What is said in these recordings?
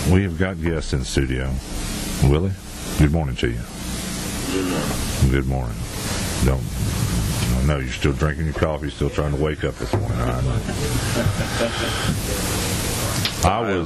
we have got guests in studio. Willie, good morning to you. Good morning. I know you're still drinking your coffee, still trying to wake up this morning. I was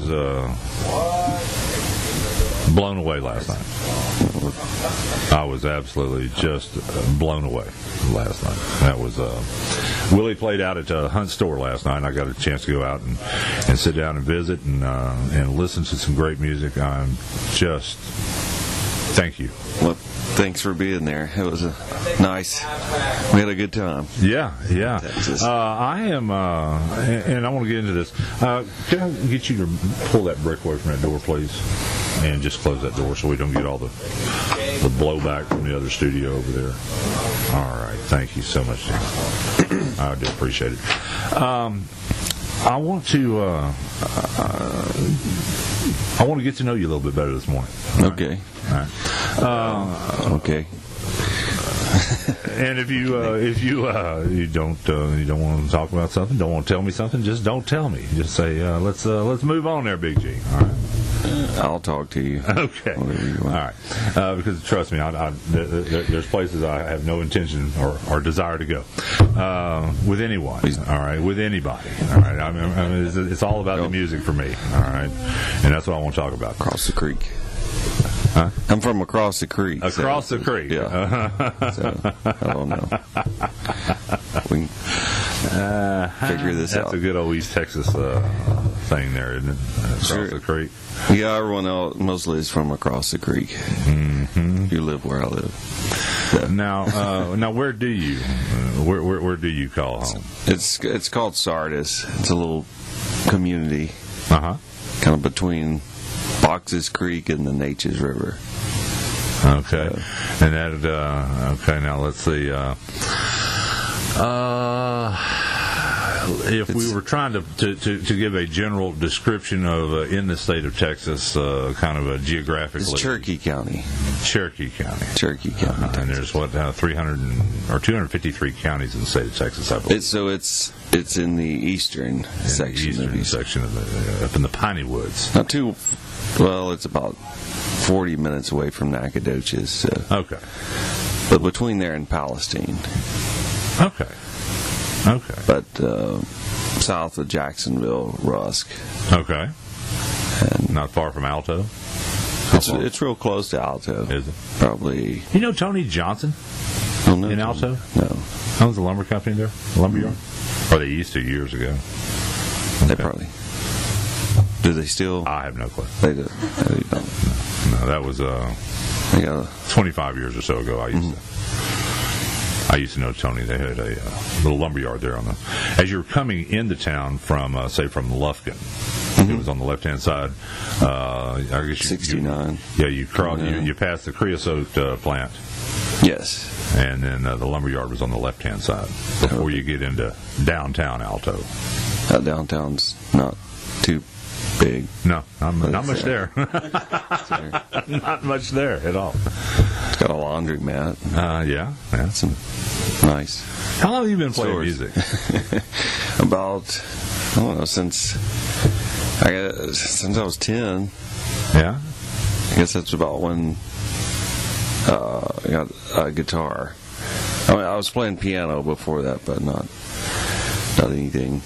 blown away last night. I was absolutely just blown away last night. That was Willie played out at Hunt's store last night, and I got a chance to go out and sit down and visit and listen to some great music. I'm just thank you. Well, thanks for being there. It was nice. We had a good time. Yeah. I am, and I want to get into this. Can I get you to pull that brick away from that door, please? And just close that door so we don't get all the blowback from the other studio over there. All right. Thank you so much, Jim. I do appreciate it. I want to get to know you a little bit better this morning. Okay. All right. Okay. And if you don't want to talk about something, don't want to tell me something, just don't tell me. Just say let's move on there, Big G. All right. I'll talk to you. Okay. All right. Because trust me, there's places I have no intention or desire to go with anyone. All right, with anybody. All right. I mean, it's all about the music for me. All right, and that's what I want to talk about. Across the creek. Huh? I'm from across the creek. Across the creek. Yeah. So, I don't know. We can figure this out. That's a good old East Texas thing there, isn't it? Across the creek. Yeah, everyone else mostly is from across the creek. Mm-hmm. You live where I live. So. Now, where do you you call home? It's called Sardis. It's a little community, kind of between Boxes Creek and the Natchez River. Okay, and that okay. Now let's see. If we were trying to give a general description of in the state of Texas, kind of a geographically, it's Cherokee County. Cherokee County, Texas. And there's 253 counties in the state of Texas, I believe. It's in the eastern section. Up in the Piney Woods. Not too well. It's about 40 minutes away from Nacogdoches. So. Okay. But between there and Palestine. Okay. But south of Jacksonville, Rusk. Okay. And not far from Alto? It's real close to Alto. Is it? Probably. You know Tony Johnson in Alto? No. Owns the lumber company there? The lumber yard? Or they used to years ago. Okay. They probably. Do they still? I have no clue. They do. They don't. No, that was 25 years or so ago. I used to know Tony. They had a little lumber yard there as you're coming into town from Lufkin. Mm-hmm. It was on the left-hand side. I guess 69. You passed the creosote plant. Yes. And then the lumber yard was on the left-hand side before you get into downtown Alto. Downtown's not too big. No, not much there. Not much there at all. It's got a laundromat. Yeah. Some nice. How long have you been playing music? About, I don't know, since I was 10. Yeah. I guess that's about when I got a guitar. I mean, I was playing piano before that, but not anything.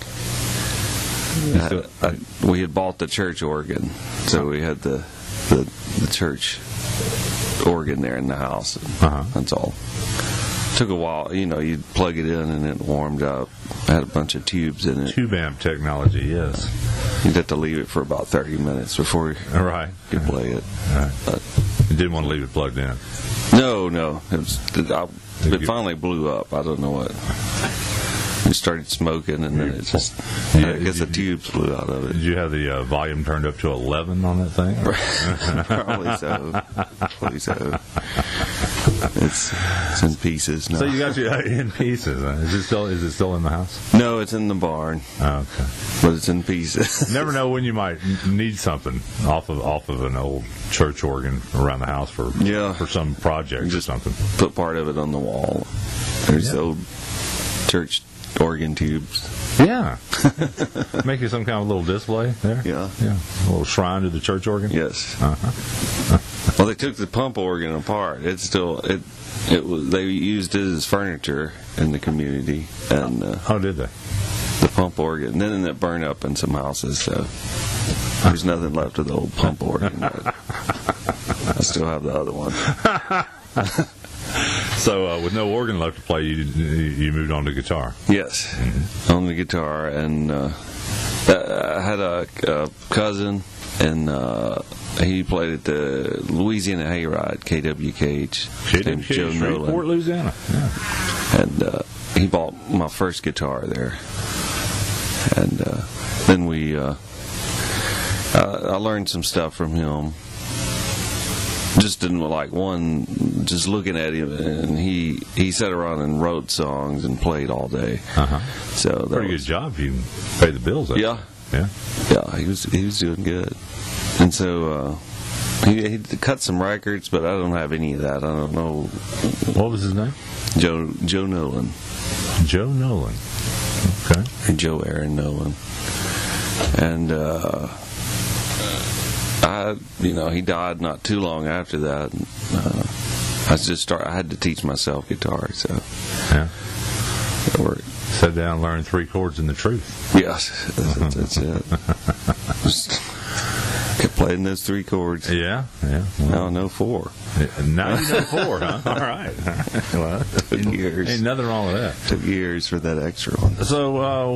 We had bought the church organ, so we had the church organ there in the house. That's all. Took a while, you'd plug it in and it warmed up. Had a bunch of tubes in it. Tube amp technology, yes. You'd have to leave it for about 30 minutes before you could play it. Right. But you didn't want to leave it plugged in? No. It finally blew up. I don't know what. We started smoking, and then it just, I guess the tubes blew out of it. Did you have the volume turned up to 11 on that thing? Probably so. It's in pieces now. So you got you in pieces. Is it still in the house? No, it's in the barn. Oh, okay. But it's in pieces. Never know when you might need something off of an old church organ around the house for some project or something. Put part of it on the wall. There's the old church organ tubes. Yeah. Make you some kind of little display there? Yeah. Yeah. A little shrine to the church organ? Yes. Uh-huh. Well, they took the pump organ apart. It was they used it as furniture in the community, and Oh, did they? the pump organ. And then it burned up in some houses, so there's nothing left of the old pump organ. But I still have the other one. So, with no organ left to play, you moved on to guitar. Yes, on the guitar, and I had a cousin, and he played at the Louisiana Hayride, KWKH. His name's Joe Nolan. Shreveport, Louisiana. Yeah. And he bought my first guitar there, and then I learned some stuff from him. Just didn't like one. Just looking at him, and he sat around and wrote songs and played all day. Uh-huh. So that Pretty good job. You can pay the bills. Yeah, Yeah. yeah. He was doing good, and so he cut some records, but I don't have any of that. I don't know. What was his name? Joe Nolan. Joe Nolan. Okay. And Joe Aaron Nolan, and he died not too long after that. And, I had to teach myself guitar, so Yeah. it worked. Sat down and learned 3 chords in the truth. Yes, that's it. Just kept playing those 3 chords. Yeah. Yeah. Now I know 4. Now you know 4, huh? All right. Well, Took years. ain't nothing wrong with that. Took years for that extra one. So,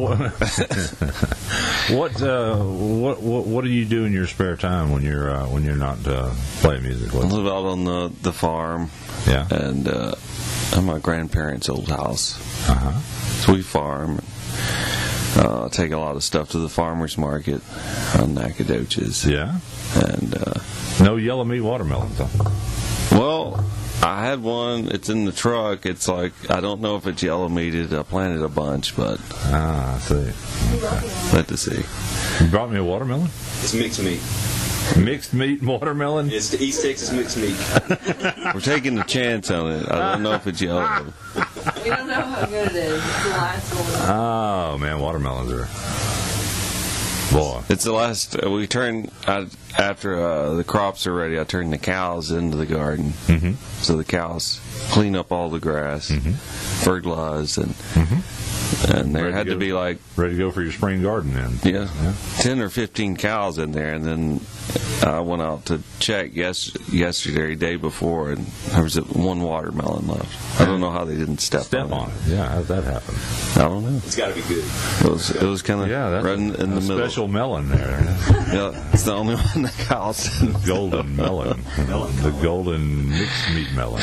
what do you do in your spare time when you're not playing music? I live out on the farm. Yeah. And at my grandparents' old house. Uh-huh. So we farm. Take a lot of stuff to the farmers market on Nacogdoches. Yeah. And No yellow meat watermelons, huh? well, I had one. It's in the truck. It's like, I don't know if it's yellow meated. I planted a bunch, but I see. let to see. You brought me a watermelon? It's mixed meat. Mixed meat and watermelon? It's the East Texas mixed meat. We're taking a chance on it. I don't know if it's yellow. We don't know how good it is. It's the last one. Oh, man, watermelons are... Boy. It's the last. We turn after the crops are ready. I turn the cows into the garden, so the cows clean up all the grass, fertilize, and there Ready had to to go. be like Ready to go for your spring garden then? 10 or 15 cows in there, and then I went out to check yesterday, day before, and there was 1 watermelon left. I don't know how they didn't step on it. Yeah, how'd that happen? I don't know. It's got to be good. It was kind of That's right in the middle. special melon there. Yeah, it's the only one the cows. Golden melon. The golden mixed meat melon.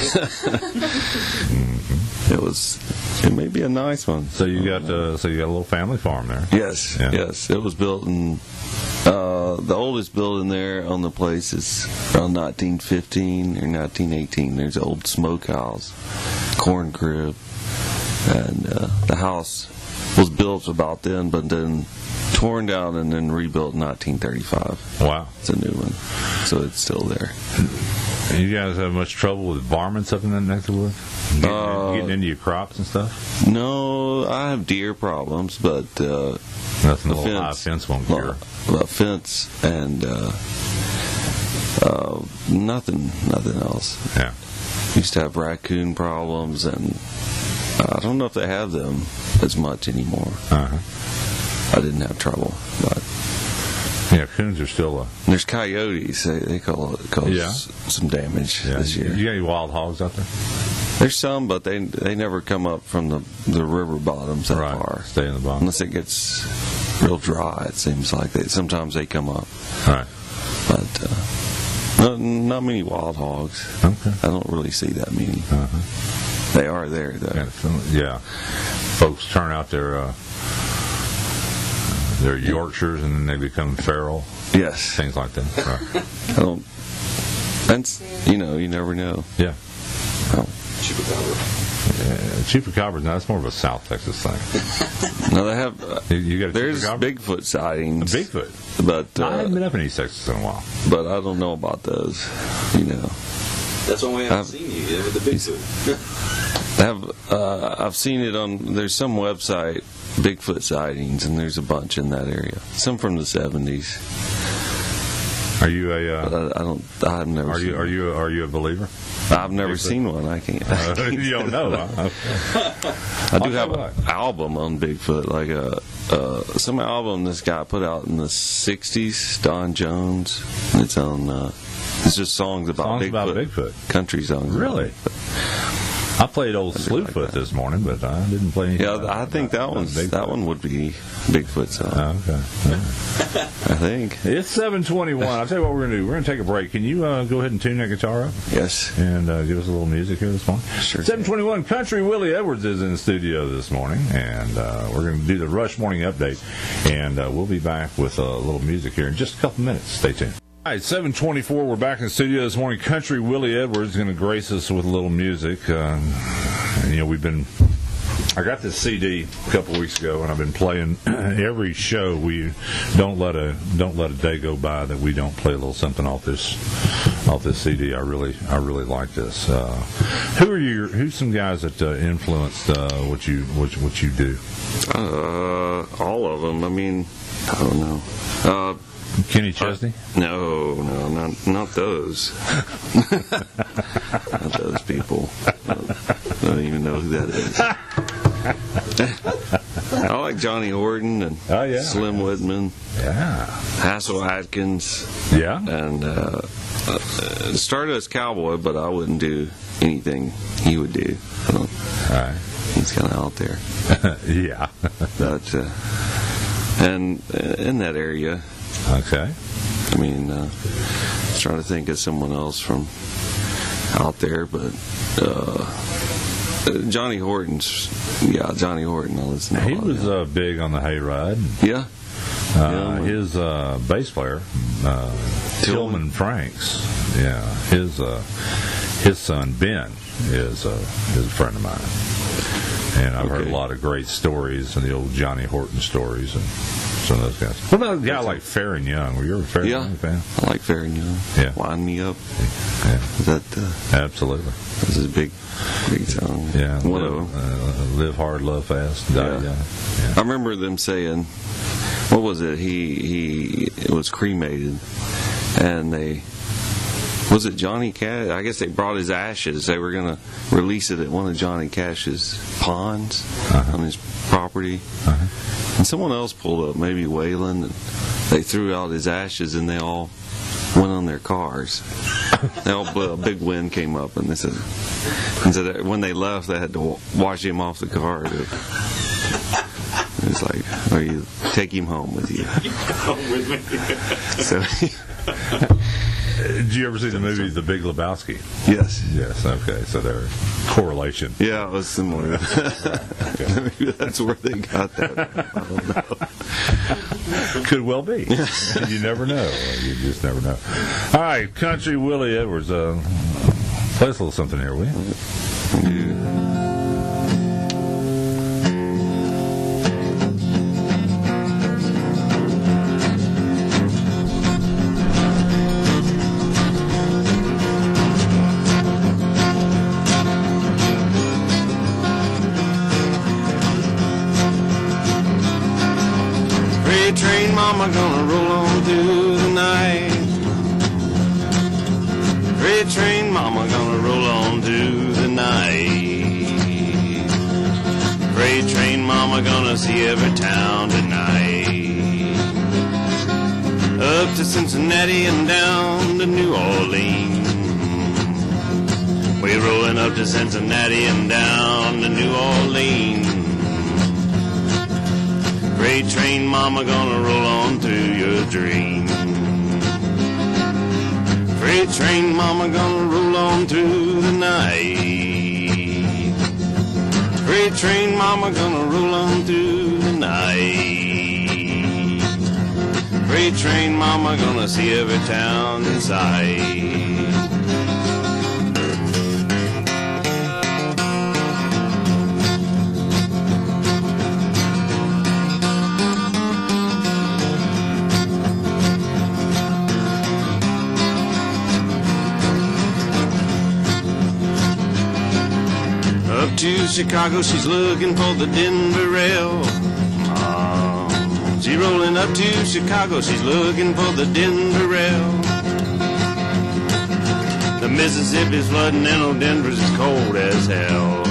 It may be a nice one. So you got a little family farm there. Yes, Yeah. yes. It was built in the oldest building there on the place is around 1915 or 1918. There's an old smokehouse, corn crib, and the house was built about then, but then torn down and then rebuilt in 1935. Wow. It's a new one, so it's still there. You guys have much trouble with varmints up in that neck of the woods? Getting into your crops and stuff? No, I have deer problems, but Nothing the a little high fence won't cure. a fence and nothing else. Yeah. Used to have raccoon problems, and I don't know if they have them as much anymore. Uh-huh. I didn't have trouble, but Yeah, coons are still there's coyotes. They cause some damage this year. You got any wild hogs out there? There's some, but they never come up from the river bottoms that far. Stay in the bottom. Unless it gets real dry, it seems like sometimes they come up. Right. But not many wild hogs. Okay. I don't really see that many. They are there, though. Yeah. Folks turn out their Yorkshires and then they become feral. Yes. Things like that. Right. I don't. That's, you never know. Yeah. Oh. Chupacabra. Chupacabras, now that's more of a South Texas thing. No, they have. You got a There's chupacabra? Bigfoot sightings. Bigfoot. But I haven't been up in East Texas in a while. but I don't know about those. That's why we haven't seen you yet with the Bigfoot. I've seen it on. There's some website, Bigfoot sightings, and there's a bunch in that area. Some from the 70s. Are you a? I've never. Are you a believer? I've never seen one. I can't. You don't know. Huh? I do have an album on Bigfoot, like some album this guy put out in the 60s, Don Jones. It's on. It's just songs about Bigfoot. Country songs. Really? I played old Slewfoot this morning, but I didn't play anything. Yeah, I think that one would be Bigfoot song. Okay. I think. It's 7:21. I'll tell you what we're going to do. We're going to take a break. Can you go ahead and tune that guitar up? Yes. And give us a little music here this morning? Sure. 7:21. Country Willie Edwards is in the studio this morning, and we're going to do the Rush Morning Update, and we'll be back with a little music here in just a couple minutes. Stay tuned. All right, 7:24. We're back in the studio this morning. Country Willie Edwards is going to grace us with a little music. I got this CD a couple weeks ago, and I've been playing every show. We don't let a day go by that we don't play a little something off this CD. I really like this. Who's some guys that influenced what you do? All of them. I mean, I don't know. Kenny Chesney? No, not those. Not those people. I don't even know who that is. I like Johnny Horton and Slim Whitman. Yeah. Hassel Atkins. Yeah. And started as cowboy, but I wouldn't do anything he would do. All right. He's kind of out there. Yeah. But and in that area. Okay. I mean, I was trying to think of someone else from out there, but Johnny Horton. I listen to. He was big on the hayride. Yeah. His bass player, Tillman Franks. Yeah. His son Ben is a friend of mine, and I've heard a lot of great stories and the old Johnny Horton stories and. Some of those guys. What about a guy like Farron Young? Were you ever a Farron Young fan? I like Farron Young. Yeah. Wind Me Up. Yeah. Is that absolutely. This is a big song. Yeah. Live hard, love fast, die young. Yeah. I remember them saying, what was it? He was cremated, and was it Johnny Cash? I guess they brought his ashes. They were going to release it at one of Johnny Cash's ponds on his property. And someone else pulled up, maybe Waylon, and they threw out his ashes, and they all went on their cars. A big wind came up, and they said that when they left, they had to wash him off the car. It's like, or you take him home with you. Home with me. So. Did you ever see the movie The Big Lebowski? Yes. Yes, okay, so there's correlation. Yeah, it was similar. Maybe that's where they got that. I don't know. Could well be. You never know. You just never know. All right, Country Willie Edwards, play us a little something here, will you? Mama gonna roll on through the night. Freight train, mama gonna roll on through the night. Freight train, mama gonna see every town tonight. Up to Cincinnati and down to New Orleans. We're rolling up to Cincinnati and down to New Orleans. Freight train, mama gonna roll on through your dreams. Freight train, mama gonna roll on through the night. Freight train, mama gonna roll on through the night. Freight train, mama gonna see every town in sight. to Chicago, she's looking for the Denver rail. She's rolling up to Chicago, she's looking for the Denver rail. The Mississippi's flooding and old Denver's as cold as hell.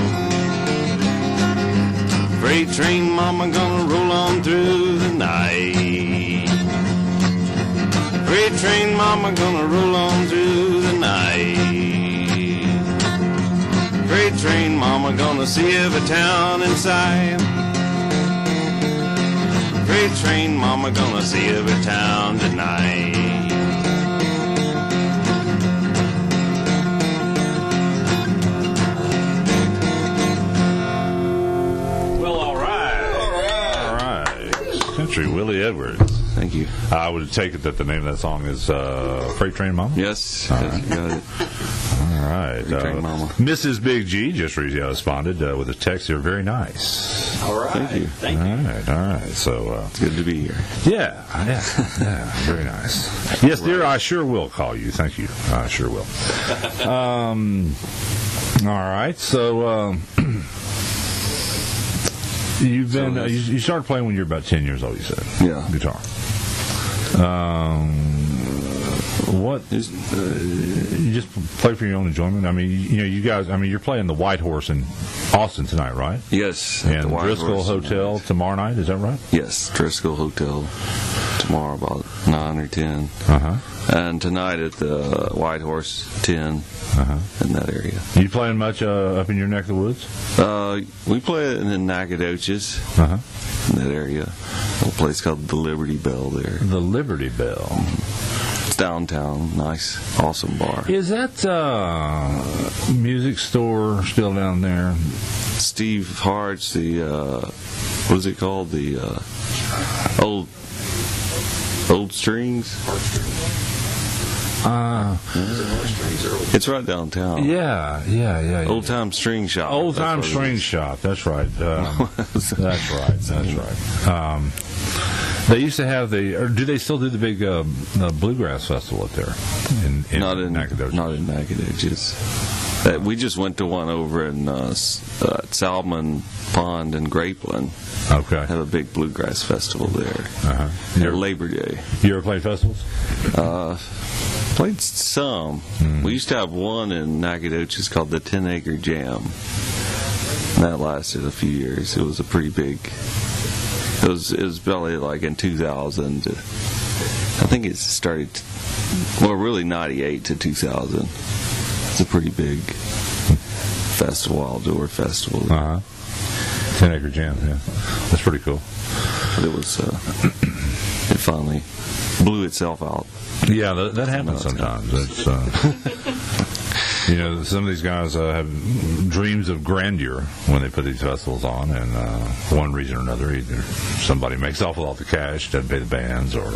Freight train mama gonna roll on through the night. Freight train mama gonna roll on through the night. Freight train mama gonna see every town in sight. Freight train mama gonna see every town tonight. Well, all right. Country Willie Edwards. Thank you. I would take it that the name of that song is Freight Train Mama? Yes, you got it. All right. Freight Train Mama. Mrs. Big G just responded with a text here. Very nice. All right. Thank you. All right. So, It's good to be here. yeah. Very nice. Yes, dear, I sure will call you. Thank you. I sure will. All right. So, you've been, you started playing when you were about 10 years old, you said. Yeah. Guitar. What you just play for your own enjoyment? I mean, you guys. I mean, you're playing the White Horse in Austin tonight, right? Yes. at the And White Driscoll Horse Hotel tomorrow night. Is that right? Yes, Driscoll Hotel tomorrow about 9 or 10. And tonight at the White Horse 10 in that area. You playing much up in your neck of the woods? We play in Nacogdoches in that area. A little place called the Liberty Bell there. The Liberty Bell. It's downtown. Nice, awesome bar. Is that music store still down there? Steve Hart's, the what is it called? The old strings. It's right downtown. Yeah. Old time string shop. Old That's time what it string is. shop. That's right. That's right. They used to have or do they still do the big bluegrass festival up there? Not in Nacogdoches. Not in Nacogdoches. We just went to one over in Salmon Pond in Grapeland. Okay. Have a big bluegrass festival there. Near Labor Day. You ever played festivals? Played some. We used to have one in Nacogdoches called the 10 Acre Jam. And that lasted a few years. It was a pretty big. It was probably like in 2000. I think it started. Well, really 98 to 2000. It's a pretty big festival, outdoor festival. 10 Acre Jam. Yeah, that's pretty cool. But it was. It finally blew itself out. Yeah, that happens sometimes. It's, some of these guys have dreams of grandeur when they put these festivals on, and for one reason or another, either somebody makes off with all the cash, doesn't pay the bands, or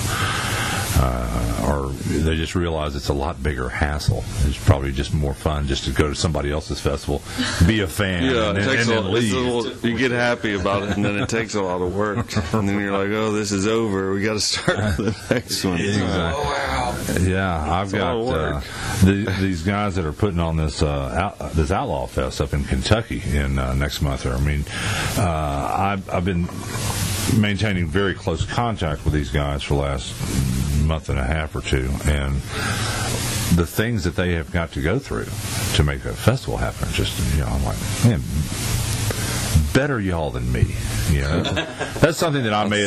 they just realize it's a lot bigger hassle. It's probably just more fun just to go to somebody else's festival, be a fan, and then leave. You get happy about it, and then it takes a lot of work, and then you're like, "Oh, this is over. We got to start the next one." Exactly. Yeah, I've got these guys that are putting on this Outlaw Fest up in Kentucky in next month. I mean, I've been maintaining very close contact with these guys for the last month and a half or two, and the things that they have got to go through to make a festival happen, just I'm like, man, better y'all than me. That's something that I may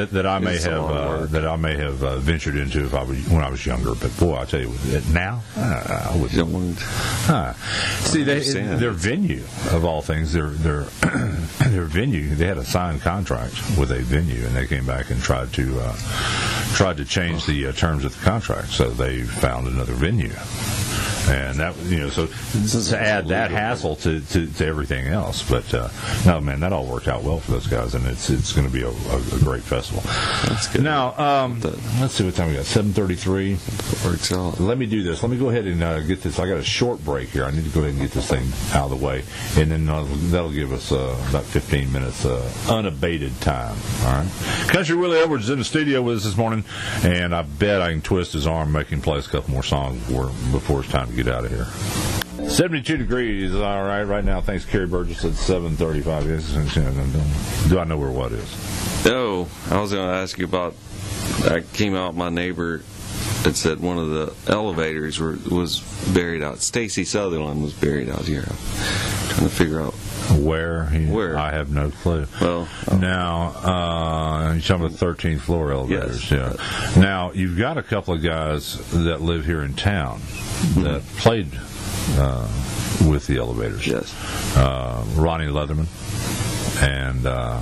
have ventured into when I was younger. But boy, I tell you, now I would. You don't want See, their venue of all things, their venue. They had a signed contract with a venue, and they came back and tried to change the terms of the contract. So they found another venue. And that, so to add that hassle to everything else. But no, man, that all worked out well for those guys, and it's going to be a great festival. That's good. Now, let's see what time we got. 7:33. Works out. Let me do this. Let me go ahead and get this. I got a short break here. I need to go ahead and get this thing out of the way, and then that'll give us about 15 minutes unabated time. All right. Country Willie Edwards is in the studio with us this morning, and I bet I can twist his arm, make him play us a couple more songs before it's time to get out of here. 72 degrees. All right, right now. Thanks, Kerry Burgess at 7:35. Yes. Do I know where what is? No, I was going to ask you about. I came out. My neighbor had said one of the elevators was buried out. Stacy Sutherland was buried out here. I'm trying to figure out where. Where? I have no clue. Well, now you're talking about 13th floor elevators. Yes. Yeah. Now you've got a couple of guys that live here in town that played with the elevators. Yes. Ronnie Leatherman and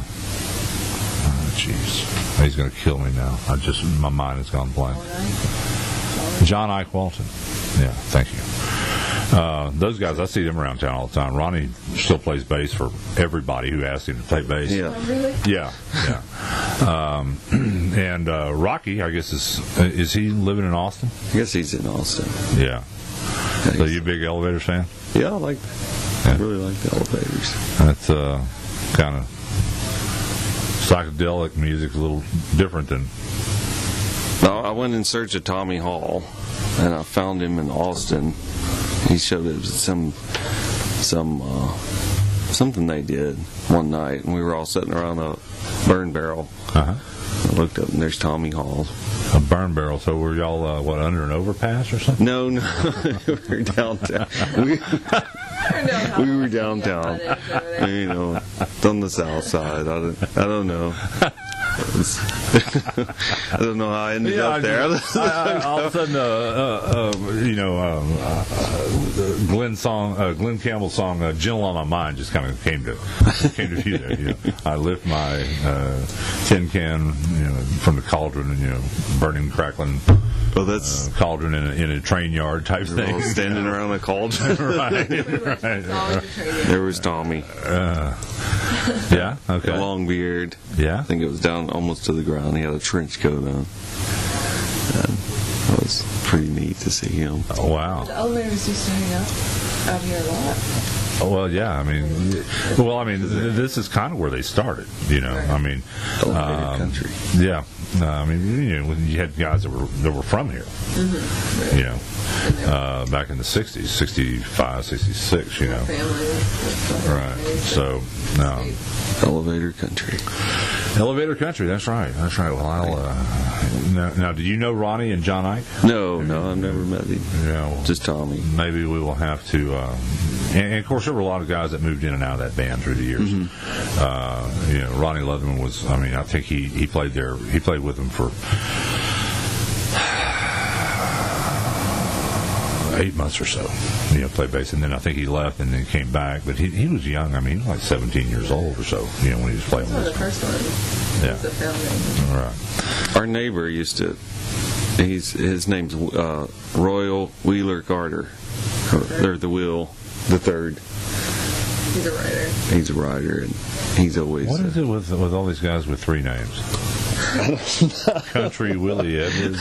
jeez, he's going to kill me now. My mind has gone blank. John Ike Walton. Yeah, thank you. Those guys, I see them around town all the time. Ronnie still plays bass for everybody who asks him to play bass. Yeah. Oh, really? Yeah. And Rocky, I guess, is he living in Austin? I guess he's in Austin. Yeah. So you a big Elevators fan? Yeah, I really like the elevators. That's kind of psychedelic music, a little different than. No, I went in search of Tommy Hall, and I found him in Austin. He showed us something they did one night, and we were all sitting around a burn barrel. I looked up, and there's Tommy Hall. A burn barrel. So were y'all under an overpass or something? No, we were downtown. We were downtown. You know, on the south side. I don't know. I don't know how I ended up there. All of a sudden, Glenn Campbell's song "Gentle on My Mind" just kind of came to view there. You know, I lift my tin can, from the cauldron, and burning, crackling. Oh, that's cauldron in a train yard type thing. All standing around a cauldron. right. There was Tommy. Yeah. Okay. A long beard. Yeah. I think it was down almost to the ground. He had a trench coat on. That was pretty neat to see him. Oh, wow. The elevators used to hang out here a lot. Oh, well, yeah. This is kind of where they started. Elevator country. Yeah. When you had guys that were from here. Back in the 60s, 65, 66, Right. So, Elevator country. Elevator country, that's right. Well, I'll. Now, do you know Ronnie and John Ike? No, I've never met him. Yeah, just Tommy. Maybe we will have to. And of course, there were a lot of guys that moved in and out of that band through the years. Ronnie Leatherman was. I think he played there. He played with them for 8 months or so. Played bass, and then I think he left and then came back. But he was young. He was like 17 years old or so. When he was playing. That was the first one. Yeah. The founding. Right. Our neighbor used to. His name's Royal Wheeler Carter. Or the Will, the third. He's a writer. He's a writer, and he's always. What is it with all these guys with 3 names? Country Willie Edwards.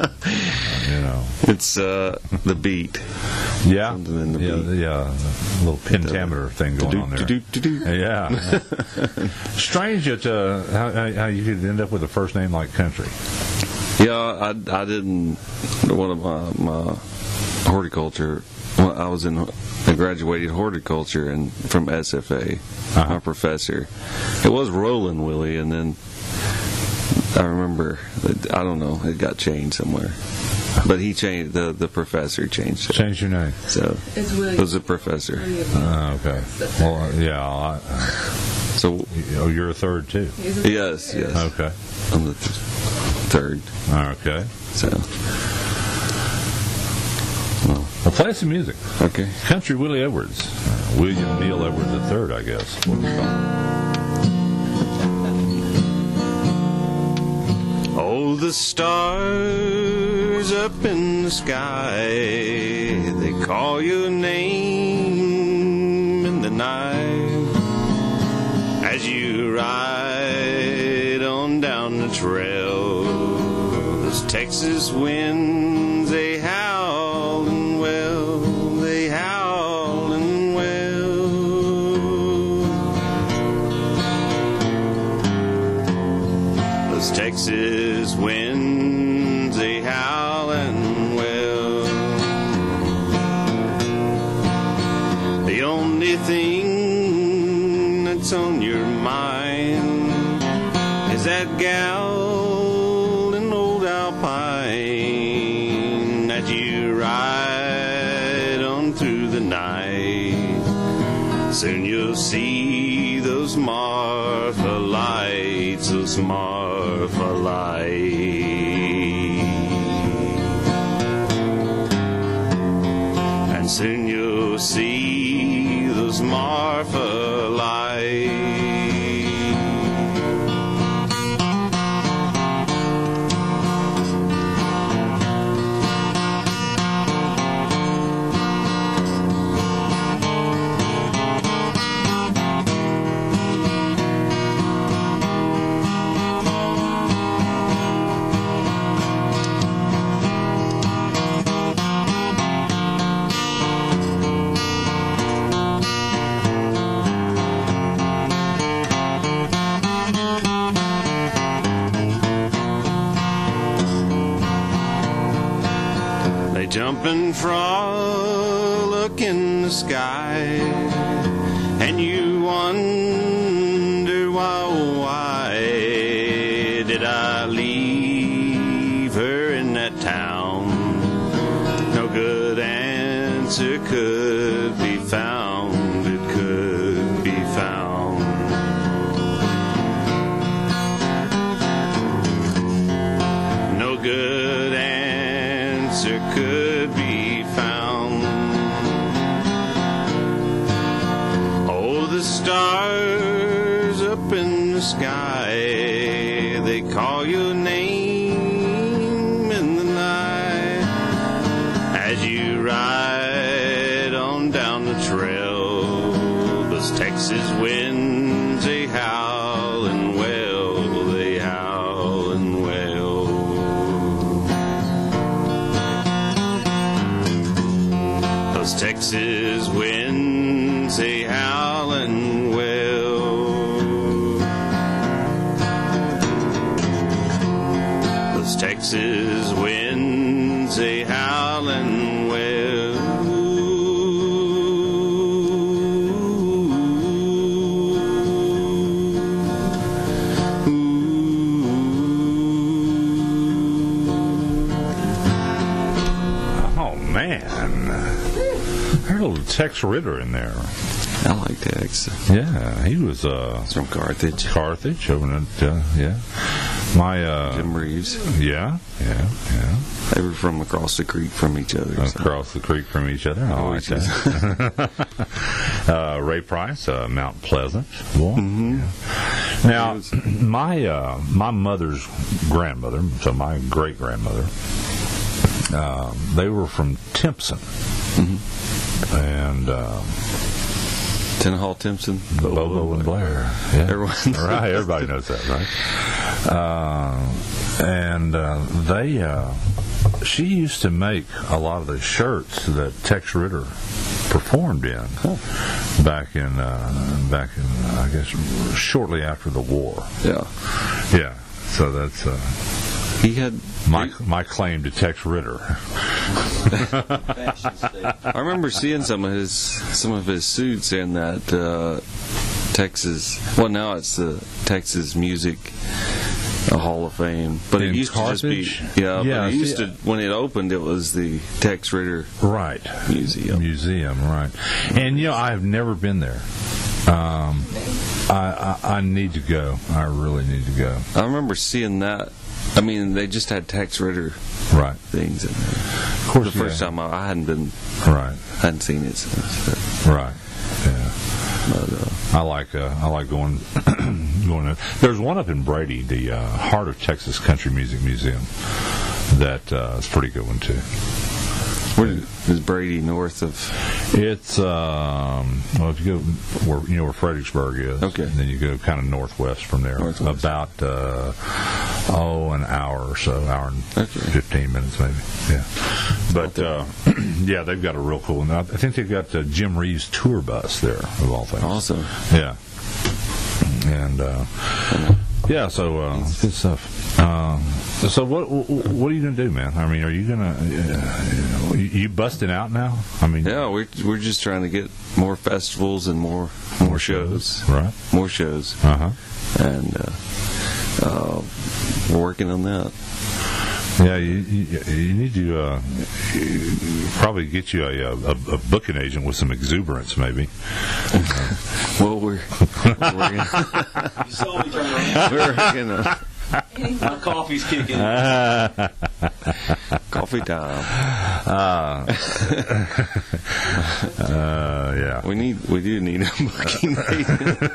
It's the beat. Yeah. Something in the beat. Yeah. A little pentameter thing going on there. Yeah. Strange that how you could end up with a first name like Country. Yeah, I didn't. One of my horticulture. Well, I graduated horticulture from SFA. My professor. It was Roland Willie, and then I remember. I don't know. It got changed somewhere. But he changed the professor changed it. Changed your name. So it's William. It was a professor. Okay. Well, yeah. So you're a third too. Yes. Okay. I'm the third. Okay. So. Well, play some music. Okay. Country Willie Edwards. William Neal Edwards III, I guess. Oh, the stars up in the sky, they call your name in the night. As you ride on down the trail, those Texas winds, they howl and well, they howl and well. Those Texas winds, they howl and well. gal in old Alpine as you ride on through the night. Soon you'll see those Marfa lights, those Marfa lights. And soon you'll see those Marfa lights. Jump and frolic in the sky, and you wonder why did I leave her in that town? No good answer could be found, it could be found. No good answer could be found. Oh, the stars up in the sky, they call your name in the night as you ride on down the trail. Those Texas winds, they howl and wail, they howl and wail. Those Texas winds, they howl and wail. Those Texas winds, they howl and wail. Oh, man. There's a little Tex Ritter in there. I like Tex. Yeah, he was It's from Carthage. Carthage over at, yeah. My, Jim Reeves. yeah. They were from across the creek from each other. so. Across the creek from each other. I like that. Ray Price, Mount Pleasant. Well, yeah. Now, my mother's grandmother, so my great grandmother, they were from Timpson, and Hall Timpson, Bobo and Blair. Yeah. Everyone knows right? Everybody knows that, right? And they, she used to make a lot of the shirts that Tex Ritter performed in back in I guess shortly after the war. Yeah. So that's He had my claim to Tex Ritter. I remember seeing some of his suits in that Texas. Well, now it's the Texas Music Hall of Fame, but In it used Carthage? to just be But it used see, to when it opened. It was the Tex Ritter Right. Museum, right. And I have never been there. I need to go. I really need to go. I remember seeing that. I mean, they just had Tex Ritter things in there. Of course, the first time I hadn't seen it since. Right. Yeah. But, I like going there. There's one up in Brady, the Heart of Texas Country Music Museum. That is a pretty good one too. Where is Brady north of? It's if you go where Fredericksburg is, okay, and then you go kind of northwest from there, about an hour or so, hour and 15 minutes maybe. Yeah, but yeah, they've got a real cool one. I think they've got Jim Reeves tour bus there of all things. Awesome. Yeah, and yeah, so good stuff. So what are you gonna do, man? I mean, are you gonna you busting out now? I mean, yeah, we're just trying to get more festivals and more shows, right? More shows, and working on that. Yeah, you need to probably get you a booking agent with some exuberance, maybe. Well, we're You saw me turn around. My coffee's kicking. Coffee time. Yeah. We do need a booking agent.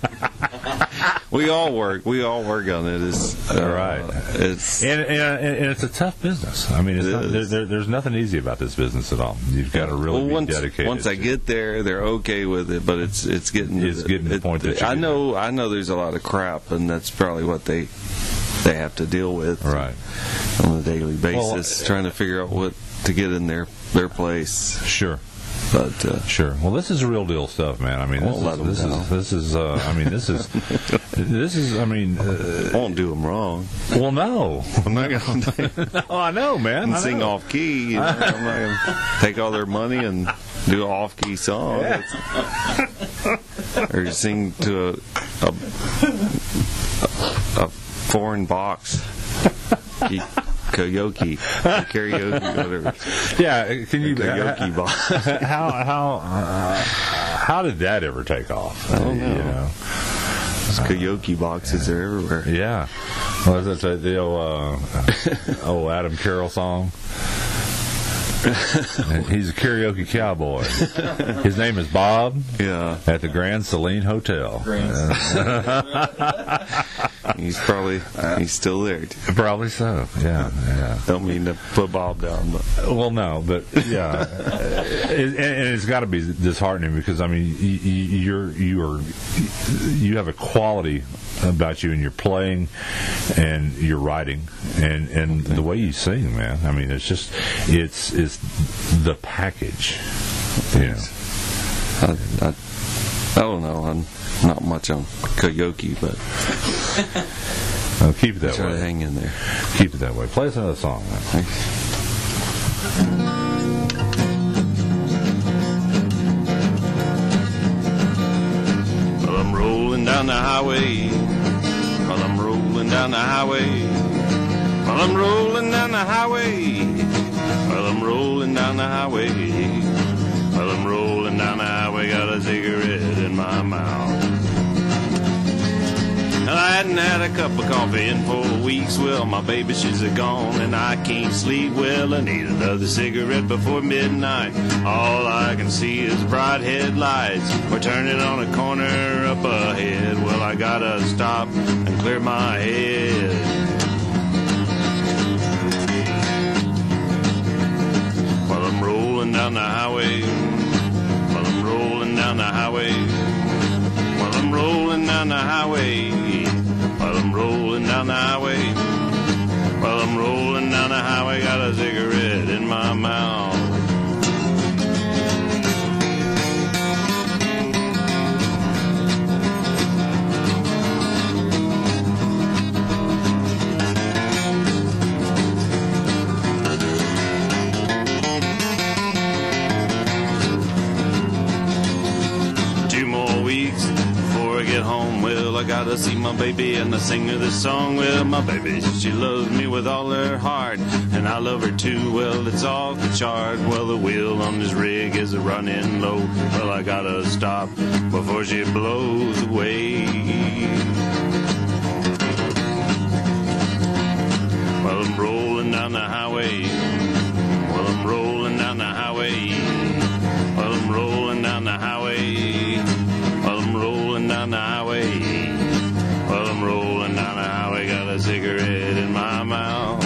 We all work on it. It's Right. It's And it's a tough business. I mean, it's not, there's nothing easy about this business at all. You've got to really be dedicated. Once I get there, they're okay with it, but it's getting It's getting to the point that you I know there's a lot of crap, and that's probably what they have to deal with right on a daily basis, trying to figure out what to get in their place. Sure. But Sure. Well, this is real deal stuff, man. I mean, Won't let them this down. is. I mean, this is. I mean. I won't do them wrong. Well, no. I'm not going to Oh, I know, man. I sing know. off key. You know? I'm not going to take all their money and do an off key song. Or sing to a foreign box. Karaoke, whatever. Yeah. Can you? Karaoke box. How did that ever take off? I don't know. You know? Those karaoke boxes are everywhere. Yeah. Well, that's the old Adam Carroll song. He's a karaoke cowboy. His name is Bob. Yeah. At the Grand Saline Hotel. He's still there. Too. Probably so. Yeah. Don't mean to put Bob down, but Well, no, but yeah, and it's got to be disheartening because I mean, you have a quality about you in your playing and your writing and the way you sing, man. I mean, it's the package. You know. I don't know. I'm not much on karaoke, but Keep it that try to way. hang in there. Keep it that way. Play us another song, man. Well, I'm rolling down the highway. Well, I'm rolling down the highway. Well, I'm rolling down the highway. Well, I'm rolling down the highway. Well, I'm rolling down the highway. Got a cigarette in my mouth. I hadn't had a cup of coffee in 4 weeks. Well, my baby, she's gone, and I can't sleep. Well, I need another cigarette before midnight. All I can see is bright headlights. We're turning on a corner up ahead. Well, I gotta stop and clear my head. Well, I'm rolling down the highway. Well, I'm rolling down the highway. Well, I'm rolling down the highway. Well, I'm rolling down the highway. Well, I'm rolling down the highway. Got a cigarette in my mouth. I gotta see my baby and I sing her this song. Well, my baby, she loves me with all her heart, and I love her too. Well, it's off the chart. Well, the wheel on this rig is running low. Well, I gotta stop before she blows away. Well, I'm rolling down the highway. Well, I'm rolling down the highway. Well, I'm rolling down the highway. Well, I'm rolling down the highway. Well, I'm rolling down the highway, got a cigarette in my mouth.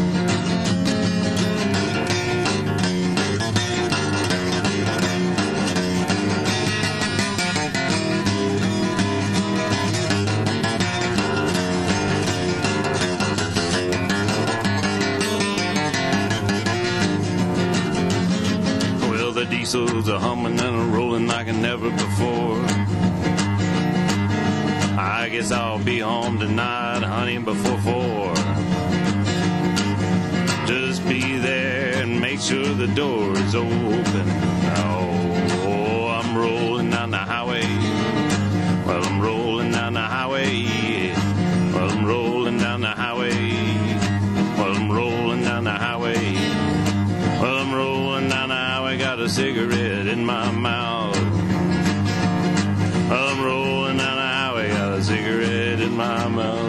Well, the diesel's a humming and a rolling like never before. I guess I'll be home tonight, honey, before 4. Just be there and make sure the door is open. Oh, I'm rolling down the highway. Well, I'm rolling down the highway. Well, I'm rolling rolling down the highway, got a cigarette in my mouth. I'm rolling down the highway, got a cigarette in my mouth.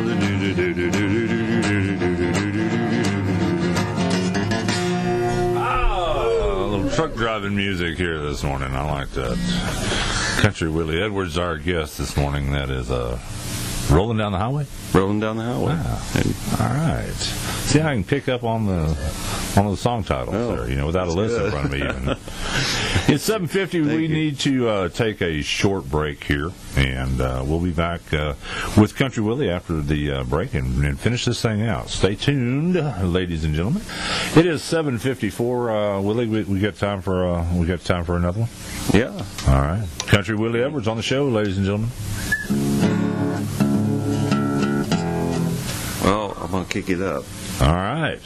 A little truck driving music here this morning. I like that. Country Willie Edwards, our guest this morning. That is Rolling Down the Highway? Rolling down the highway. Wow. All right. See, I can pick up on the song titles there, without a list in front of me even. It's 7:50. We need to take a short break here, and we'll be back with Country Willie after the break and finish this thing out. Stay tuned, ladies and gentlemen. It is 7:54. Willie, we got time for another one? Yeah. All right. Country Willie Edwards on the show, ladies and gentlemen. Well, I'm going to kick it up. All right.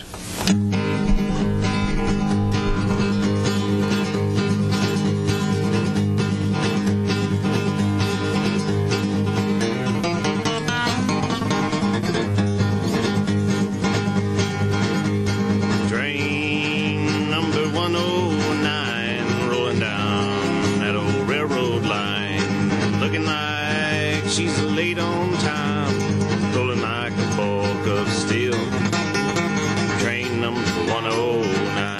Train number 109 rolling down that old railroad line, looking like she's late on time, rolling like a bulk of steel. Train number 109.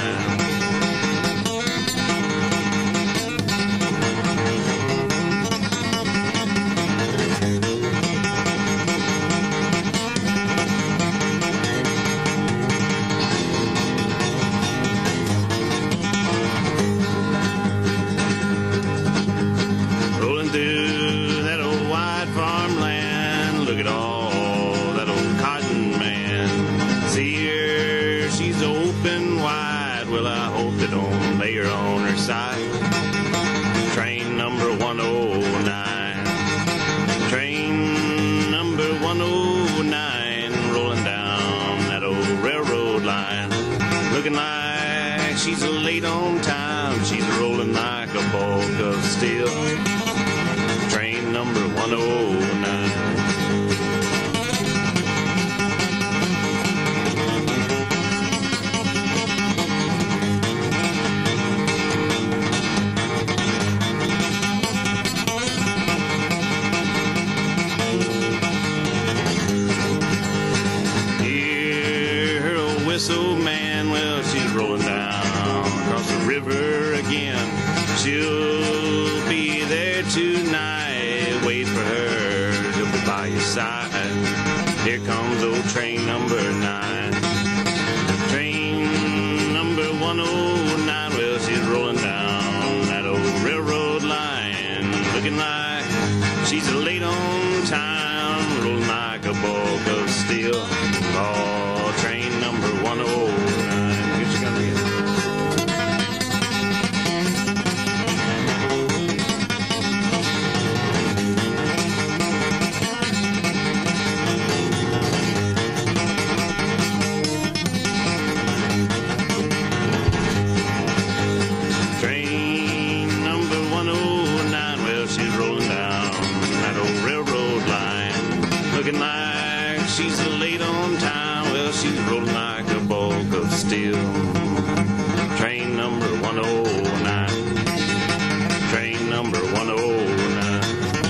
Rolling through that old wide farmland, look at all that old cotton, man. See her, she's open wide. Well, I hope they don't lay her on her side. Train number 109. Train number 109 rolling down that old railroad line, looking like she's late on time. She's rolling like a bulk of steel. Train number 109. Hear her whistle, man, well, she's rolling down across the river again. She'll be there tonight. Wait for her, she'll be by your side. Here comes old train number 9. Train number 109, well, she's rolling down that old railroad line, looking like she's late on time, rolling like a bulk of steel. Oh, train number 109. Get your gun together. Train number 109, well, she's rolling down that old railroad line, looking like she's late on time. Well, she's rolling like a bulk of steel. Train number 109. Train number 109.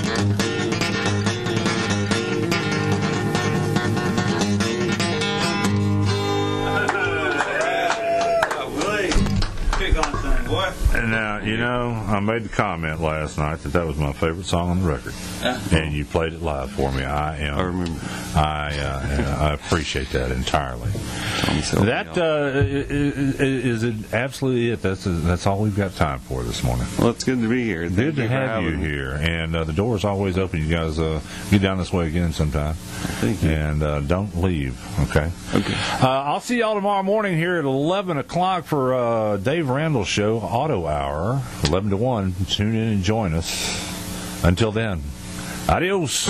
Pick on thing, boy. And now, I made the comment last night that was my favorite song on the record, and you played it live for me. I remember. I appreciate that entirely. That is it absolutely it. That's all we've got time for this morning. Well, it's good to be here. Good to have you here, and the door's always open. You guys get down this way again sometime. Thank you. And don't leave, okay? Okay. I'll see y'all tomorrow morning here at 11 o'clock for Dave Randall's show, Auto Hour, 11 to 1. Tune in and join us. Until then, adios.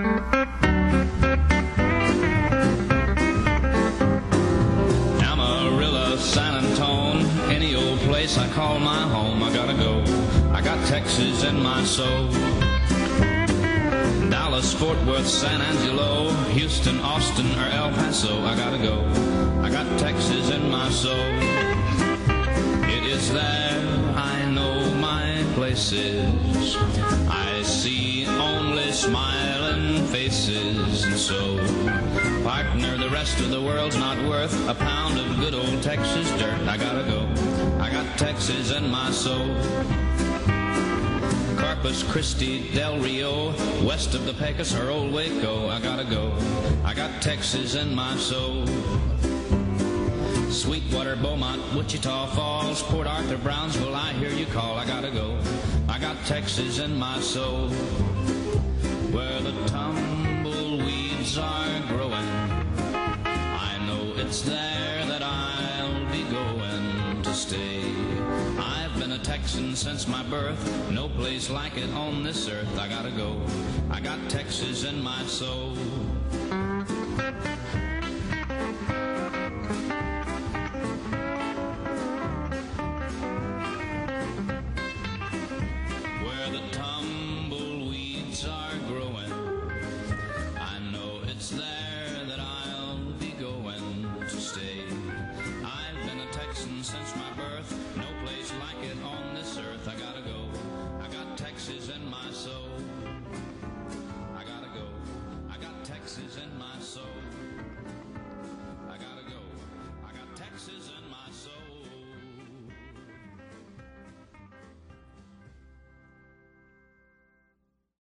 Amarillo, San Antone, any old place I call my home, I gotta go. I got Texas in my soul. Dallas, Fort Worth, San Angelo, Houston, Austin, or El Paso, I gotta go. I got Texas in my soul. It is that places. I see only smiling faces, and so, partner, the rest of the world's not worth a pound of good old Texas dirt. I gotta go. I got Texas in my soul. Corpus Christi, Del Rio, west of the Pecos or Old Waco. I gotta go. I got Texas in my soul. Sweetwater, Beaumont, Wichita Falls, Port Arthur, Brownsville, I hear you call. I gotta go. I got Texas in my soul. Where the tumbleweeds are growing, I know it's there that I'll be going to stay. I've been a Texan since my birth, no place like it on this earth. I gotta go. I got Texas in my soul. Tumbleweeds are growing, I know it's there.